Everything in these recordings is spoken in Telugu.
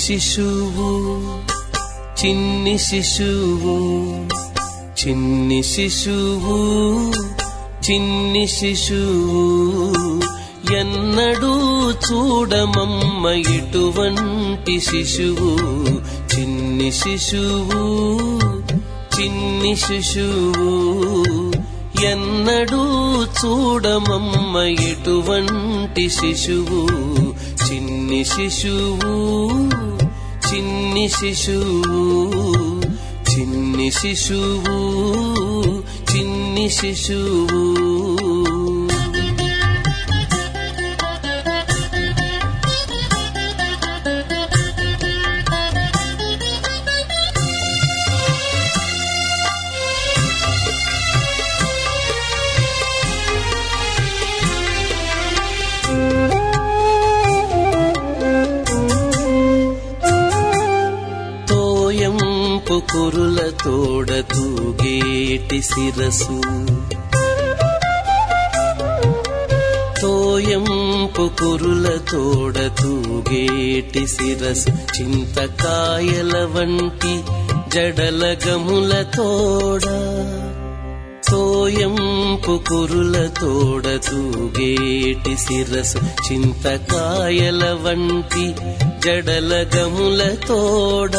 శిశువు చిన్ని శిశువు చిన్ని శిశువు చిన్ని శిశువు ఎన్నడూ చూడమమ్మ ఇటువంటి శిశువు చిన్ని శిశువు చిన్ని శిశువు ఎన్నడూ చూడమమ్మ ఇటువంటి శిశువు చిన్ని శిశువు చిన్ని శిశువు చిన్ని శిశువు చిన్ని శిశువు కురుల తోడ తూగేటి శిరసు తోయంపు కురుల తోడ తూగేటి శిరసు చింతకాయల వంటి జడల గముల తోడ తోయంపు కురుల తోడ తూగేటి శిరసు చింతకాయల వంటి జడల గముల తోడ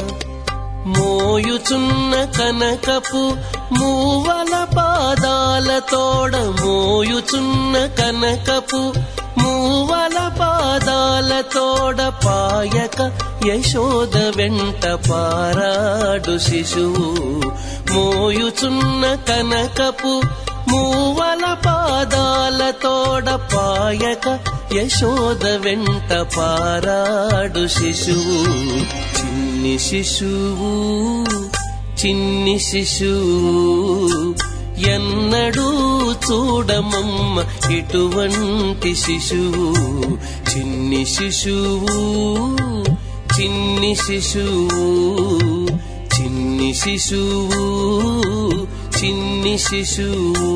మోయుచున్న కనకపు మూవల పాదాల తోడ మోయుచున్న కనకపు మూవల పాదాల తోడ పాయక యశోద వెంట పారాడు శిశువు మోయుచున్న కనకపు మూవల పాదాల తోడ పాయక యశోద వెంట పారాడు శిశువు చిన్ని శిశువు చిన్ని శిశువు ఎన్నడూ చూడమమ్మ ఇటువంటి శిశువు చిన్ని శిశువు చిన్ని శిశువు చిన్ని శిశువు చిన్ని శిశువు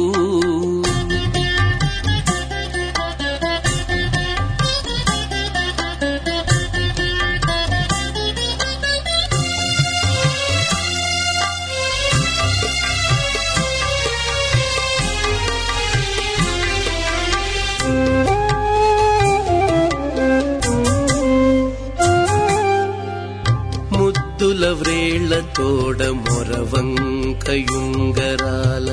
ముద్దుల వ్రేళ్ల తోడ మొరవంకయుంగరాల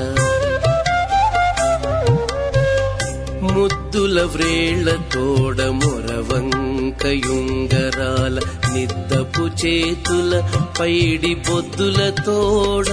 ముద్దుల వ్రేళ్ల తోడ మొరవంకయుంగరాల నిద్దపు చేతుల పైడి బొద్దుల తోడ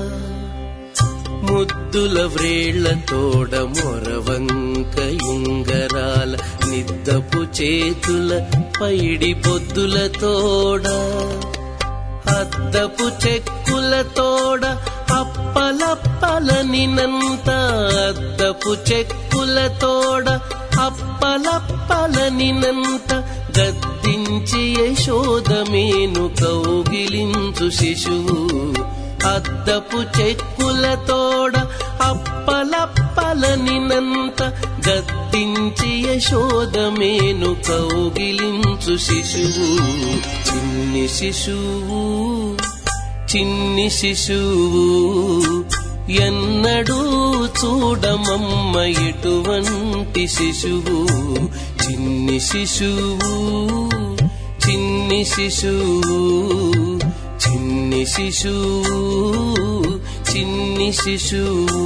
ముద్దుల వ్రేళ్ల తోడ మొరవంకయుంగరాల నిద్దపు చేతుల పైడి బొద్దుల తోడ అద్దపు చెక్కుల తోడ అప్పలప్పలనినంత అద్దపు చెక్కుల తోడ అప్పలప్పలనినంత గద్దించి యశోదమేను కౌగిలించు శిశువు అద్దపు చెక్కుల తోడ అప్పలప్పలనినంత గద్దించి యశోదమేను కౌగిలించు శిశువు చిన్ని శిశువు చిన్ని శిశువు ఎన్నడూ చూడమమ్మ ఇటువంటి శిశువు చిన్ని శిశువు చిన్ని శిశువు చిన్ని శిశువు చిన్ని శిశువు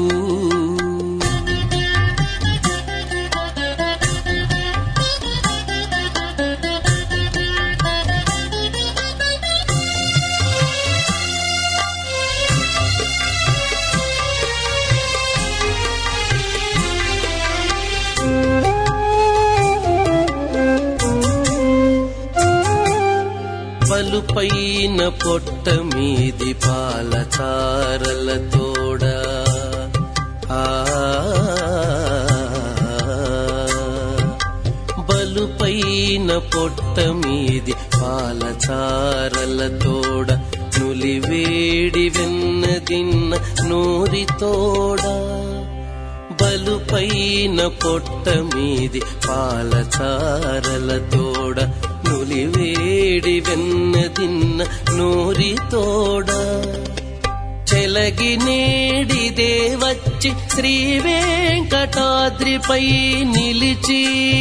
పలుపైన పొట్ట మీది పాల చారల తోడ బలుపైన పొట్ట మీది పాల చారల తోడ నులివేడి వెన్నదిన్న నూరి తోడ బలుపైన పొట్ట మీది పాల చారల తోడ నులివేడి వెన్నదిన్న నూరితోడ చెలగి నేడిదే వచ్చి శ్రీ వెంకటాద్రిపై నిలిచి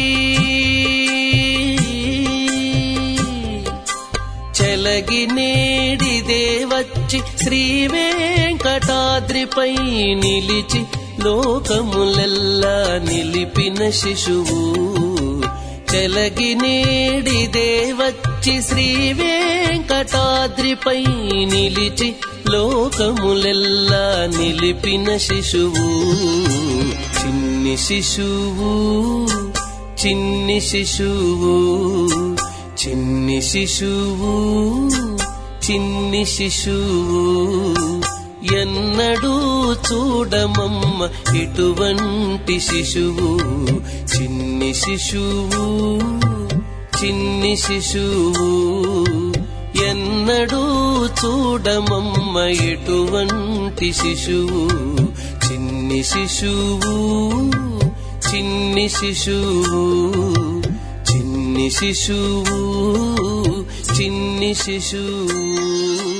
చెలగి నేడిదే వచ్చి శ్రీ వెంకటాద్రిపై నిలిచి లోకములెల్లా నిలిపిన శిశువు చెలగి నేడిదే వచ్చి శ్రీ వెంకటాద్రిపై నిలిచి లోకములెల్లా నిలిపిన శిశువు చిన్ని శిశువు చిన్ని శిశువు చిన్ని శిశువు చిన్ని శిశువు ఎన్నడూ చూడమమ్మ ఇటువంటి శిశువు చిన్ని శిశువు చిన్ని శిశువు ఎన్నడూ చూడమమ్మ ఇటువంటి శిశువు చిన్ని శిశువు చిన్ని శిశువు చిన్ని శిశువు చిన్ని శిశువు